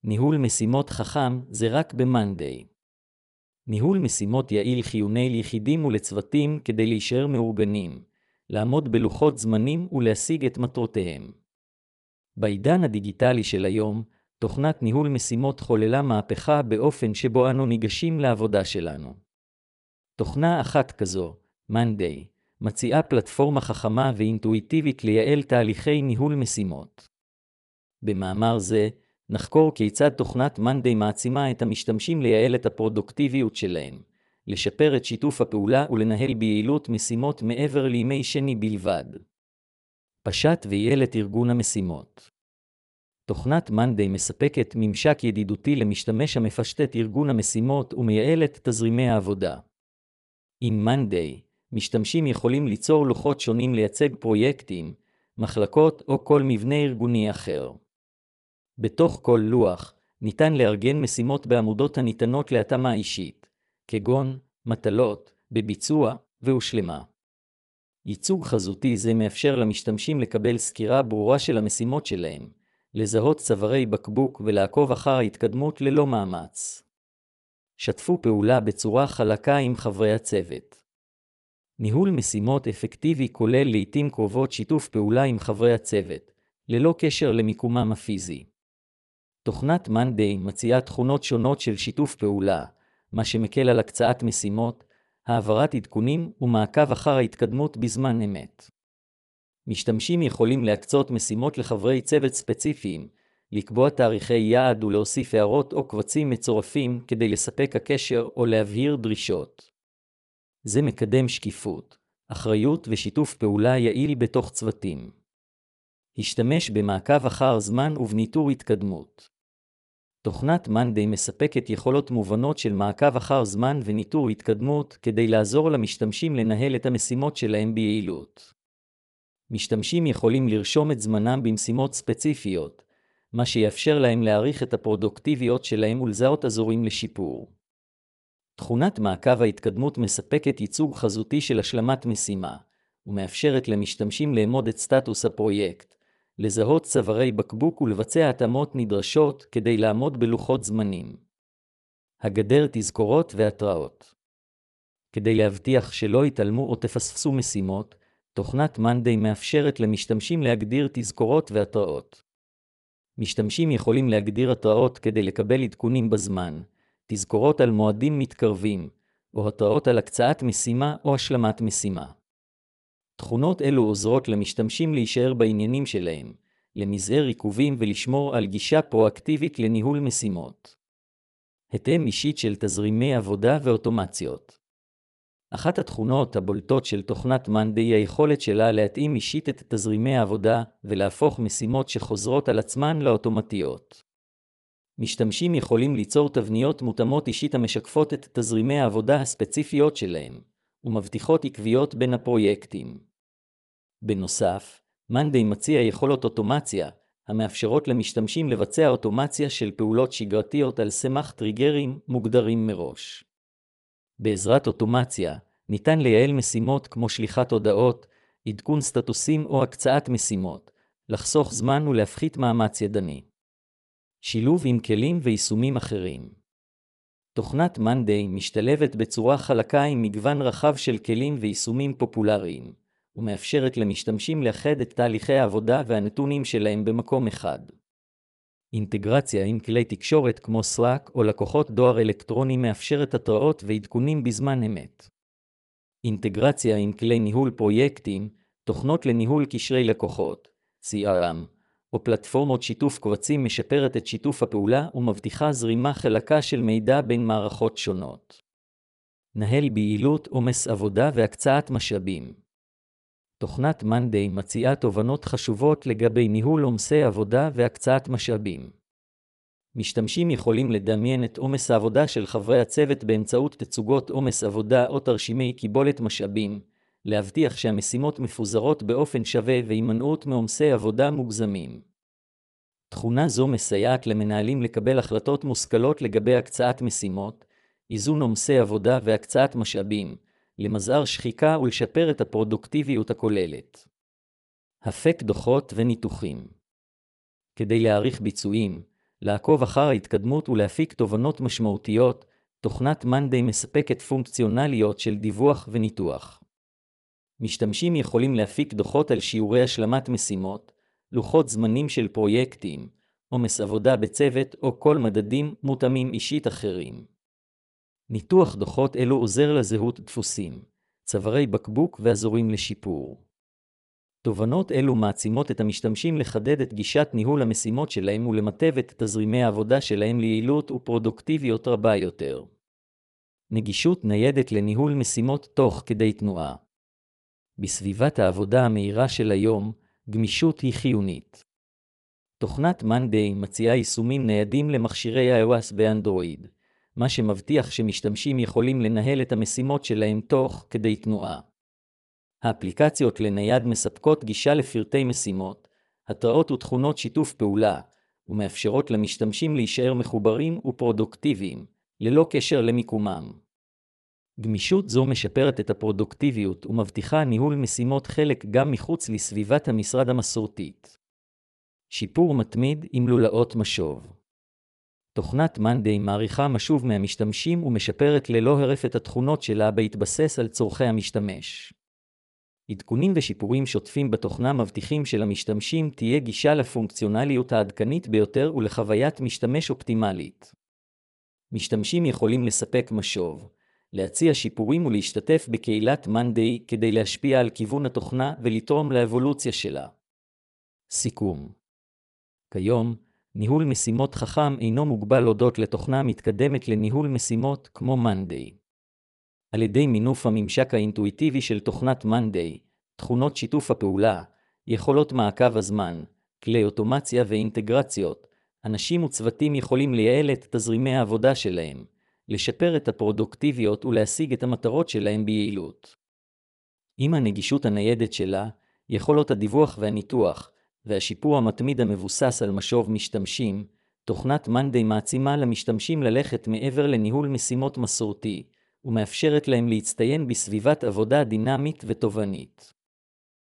ניהול משימות חכם זה רק ב-Monday. ניהול משימות יעיל חיוני ליחידים ולצוותים כדי להישאר מאורגנים, לעמוד בלוחות זמנים ולהשיג את מטרותיהם. בעידן הדיגיטלי של היום, תוכנת ניהול משימות חוללה מהפכה באופן שבו אנו ניגשים לעבודה שלנו. תוכנה אחת כזו, Monday, מציעה פלטפורמה חכמה ואינטואיטיבית לייעל תהליכי ניהול משימות. במאמר זה, נחקור כיצד תוכנת Monday מעצימה את המשתמשים לייעל את הפרודוקטיביות שלהם, לשפר את שיתוף הפעולה ולנהל ביעילות משימות מעבר לימי שני בלבד. פשט וייעל את ארגון המשימות. תוכנת Monday מספקת ממשק ידידותי למשתמש המפשט את ארגון המשימות ומייעל את תזרימי העבודה. עם Monday, משתמשים יכולים ליצור לוחות שונים לייצג פרויקטים, מחלקות או כל מבנה ארגוני אחר. בתוך כל לוח, ניתן לארגן משימות בעמודות הניתנות להתאמה אישית, כגון מטלות, בביצוע והושלמה. ייצוג חזותי זה מאפשר למשתמשים לקבל סקירה ברורה של המשימות שלהם, לזהות צווארי בקבוק ולעקוב אחר ההתקדמות ללא מאמץ. שתפו פעולה בצורה חלקה עם חברי הצוות. ניהול משימות אפקטיבי כולל לעתים קרובות שיתוף פעולה עם חברי הצוות, ללא קשר למיקומם הפיזי. תוכנת Monday מציעה תכונות שונות של שיתוף פעולה, מה שמקל על הקצאת משימות, העברת עדכונים ומעקב אחר ההתקדמות בזמן אמת. משתמשים יכולים להקצות משימות לחברי צוות ספציפיים, לקבוע תאריכי יעד ולהוסיף הערות או קבצים מצורפים כדי לספק הקשר או להבהיר דרישות. זה מקדם שקיפות, אחריות ושיתוף פעולה יעיל בתוך צוותים. השתמש במעקב אחר זמן ובניטור התקדמות. תוכנת Monday מספקת יכולות מובנות של מעקב אחר זמן וניטור התקדמות כדי לעזור למשתמשים לנהל את המשימות שלהם ביעילות. משתמשים יכולים לרשום את זמנם במשימות ספציפיות, מה שיאפשר להם להעריך את הפרודוקטיביות שלהם ולזהות אזורים לשיפור. תכונת מעקב ההתקדמות מספקת ייצוג חזותי של השלמת משימה, ומאפשרת למשתמשים לאמוד את סטטוס הפרויקט, לזהות צווארי בקבוק ולבצע התאמות נדרשות כדי לעמוד בלוחות זמנים. הגדר תזכורות והתראות. כדי להבטיח שלא יתעלמו או תפספסו משימות, תוכנת Monday מאפשרת למשתמשים להגדיר תזכורות והתראות. משתמשים יכולים להגדיר התראות כדי לקבל עדכונים בזמן, תזכורות על מועדים מתקרבים, או התראות על הקצאת משימה או השלמת משימה. תכונות אלו עוזרות למשתמשים להישאר בעניינים שלהם, למזער עיכובים ולשמור על גישה פרואקטיבית לניהול משימות. התאם אישית של תזרימי עבודה ואוטומציות. אחת התכונות הבולטות של תוכנת Monday היא היכולת שלה להתאים אישית את תזרימי העבודה ולהפוך משימות שחוזרות על עצמן לאוטומטיות. משתמשים יכולים ליצור תבניות מותאמות אישית המשקפות את תזרימי העבודה הספציפיות שלהם, ומבטיחות עקביות בין הפרויקטים. בנוסף, Monday מציע יכולות אוטומציה, המאפשרות למשתמשים לבצע אוטומציה של פעולות שגרתיות על סמך טריגרים מוגדרים מראש. בעזרת אוטומציה, ניתן לייעל משימות כמו שליחת הודעות, עדכון סטטוסים או הקצאת משימות, לחסוך זמן ולהפחית מאמץ ידני. שילוב עם כלים ויישומים אחרים. תוכנת Monday משתלבת בצורה חלקה עם מגוון רחב של כלים ויישומים פופולריים, ומאפשרת למשתמשים לאחד את תהליכי העבודה והנתונים שלהם במקום אחד. אינטגרציה עם כלי תקשורת כמו Slack או לקוחות דואר אלקטרוני מאפשרת התראות ועדכונים בזמן אמת. אינטגרציה עם כלי ניהול פרויקטים, תוכנות לניהול קשרי לקוחות, CRM, או פלטפורמות שיתוף קבצים משפרת את שיתוף הפעולה ומבטיחה זרימה חלקה של מידע בין מערכות שונות. נהל ביעילות עומס עבודה והקצאת משאבים. תוכנת Monday מציעה תובנות חשובות לגבי ניהול עומסי עבודה והקצאת משאבים. משתמשים יכולים לדמיין את עומס העבודה של חברי הצוות באמצעות תצוגות עומס עבודה או תרשימי קיבולת משאבים, להבטיח שהמשימות מפוזרות באופן שווה והימנעות מעומסי עבודה מוגזמים. תכונה זו מסייעת למנהלים לקבל החלטות מושכלות לגבי הקצאת משימות, איזון עומסי עבודה והקצאת משאבים, למזער שחיקה ולשפר את הפרודוקטיביות הכוללת. הפק דוחות וניתוחים. כדי להעריך ביצועים, לעקוב אחר ההתקדמות ולהפיק תובנות משמעותיות, תוכנת מאנדיי מספקת פונקציונליות של דיווח וניתוח. משתמשים יכולים להפיק דוחות על שיעורי השלמת משימות, לוחות זמנים של פרויקטים, עומס עבודה בצוות או כל מדדים מותאמים אישית אחרים. ניתוח דוחות אלו עוזר לזהות דפוסים, צווארי בקבוק ואזורים לשיפור. תובנות אלו מעצימות את המשתמשים לחדד את גישת ניהול המשימות שלהם ולמטב את תזרימי העבודה שלהם ליעילות ופרודוקטיביות רבה יותר. נגישות ניידת לניהול משימות תוך כדי תנועה. בסביבת העבודה המהירה של היום, גמישות היא חיונית. תוכנת מאנדיי מציעה יישומים ניידים למכשירי iOS ואנדרואיד, מה שמבטיח שמשתמשים יכולים לנהל את המשימות שלהם תוך כדי תנועה. האפליקציות לנייד מספקות גישה לפרטי משימות, התראות ותכונות שיתוף פעולה, ומאפשרות למשתמשים להישאר מחוברים ופרודוקטיביים, ללא קשר למיקומם. גמישות זו משפרת את הפרודוקטיביות ומבטיחה ניהול משימות חלק גם מחוץ לסביבת המשרד המסורתית. שיפור מתמיד עם לולאות משוב. תוכנת מאנדיי מעריכה משוב מהמשתמשים ומשפרת ללא הרף את התכונות שלה בהתבסס על צורכי המשתמש. עדכונים ושיפורים שוטפים בתוכנה מבטיחים שלמשתמשים תהיה גישה לפונקציונליות העדכנית ביותר ולחוויית משתמש אופטימלית. משתמשים יכולים לספק משוב, להציע שיפורים ולהשתתף בקהילת מאנדיי כדי להשפיע על כיוון התוכנה ולתרום לאבולוציה שלה. סיכום. כיום, ניהול משימות חכם אינו מוגבל הודות לתוכנה מתקדמת לניהול משימות כמו מאנדיי. על ידי מינוף הממשק האינטואיטיבי של תוכנת מאנדיי, תכונות שיתוף הפעולה, יכולות מעקב הזמן, כלי אוטומציה ואינטגרציות, אנשים וצוותים יכולים לייעל את תזרימי העבודה שלהם, לשפר את הפרודוקטיביות ולהשיג את המטרות שלהם ביעילות. עם הנגישות הניידת שלה, יכולות הדיווח והניתוח, והשיפור המתמיד המבוסס על משוב משתמשים, תוכנת מאנדיי מעצימה למשתמשים ללכת מעבר לניהול משימות מסורתי, ומאפשרת להם להצטיין בסביבת עבודה דינמית ותובענית.